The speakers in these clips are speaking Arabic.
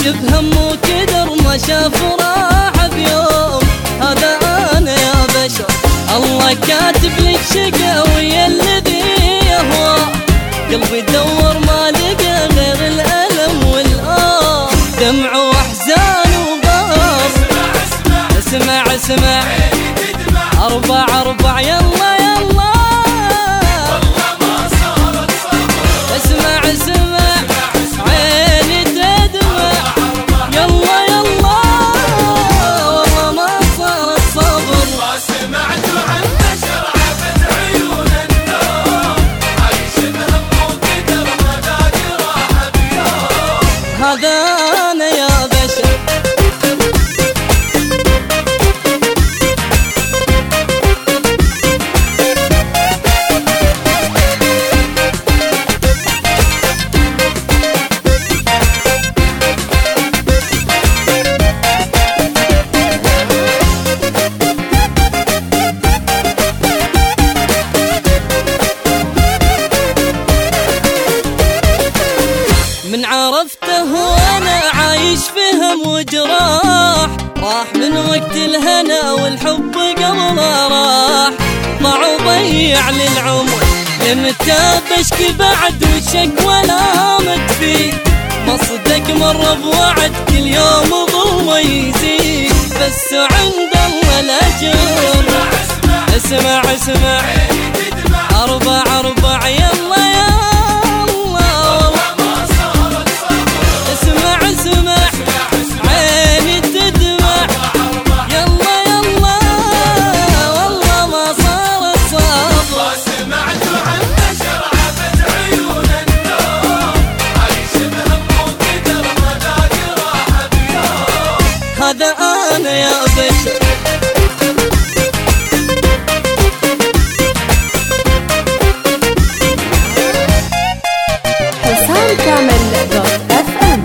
بهم وكدر ما شاف راحة بيوم. هذا أنا يا بشر، الله كاتب لك شقاوي الذي يهوى. قلبي دور ما لقى غير الألم والآه، دمع وأحزان وغار. اسمع اسمع أربع أربع يلا يلا، والله ما صارت صبر. اسمع اسمع عيني تدمع يلا يلا، والله ما صارت صبر. ما سمعت عن بشر عبد عيون النوم، عايش بهم وقدر ما لاقي راحة بيوم. هذا أنا يا بشر. من عرفته وانا عايش فهم وجراح، راح من وقت الهنا والحب قبله راح. ضاع وضيع للعمر لمتى بشكي بعد والشكوى لا مكفي. مصدق مر بوعد كل يوم ضوى يزيد، بس عند الله الاجر. اسمع اسمع أربع أربع يلا يلا، عيني تدمع يلا يلا، والله ما صارت صبر. ما سمعت عن بشر عبد عيون النوم، عايش بهم وقدر ما لاقي راحة بيوم. هذا أنا يا بشر. حسام كامل دوت اف ام.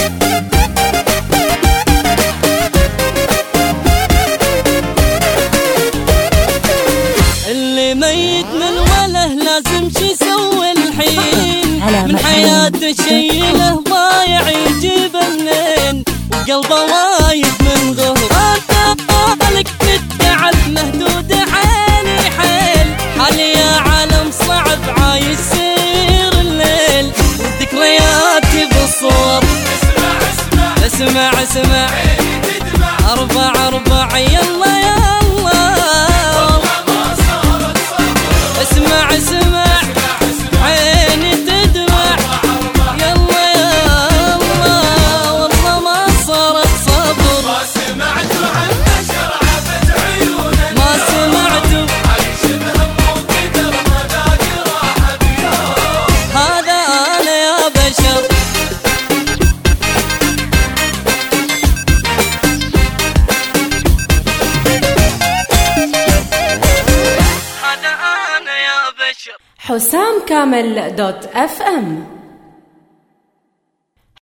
اللي ميت من وله لازم شي يسوي الحين، من حياته شيله ضايع يجيب منين، وقلبه وايد من ظهر. لك بالتعب مهدود عيني حيل، حالي يا عالم صعب عايش سير الليل، وذكرياتي بالصور. اسمع اسمع أربع أربع يلا يلا، اسمع اسمع عيني تدمع يلا يلا، والله ما صارت صبر. ما سمعت عن بشر عبد عيون ما سمعت عايش بهم وقدر ما لاقي راحة بيوم. هذا أنا يا بشر. حسام كامل دوت اف ام.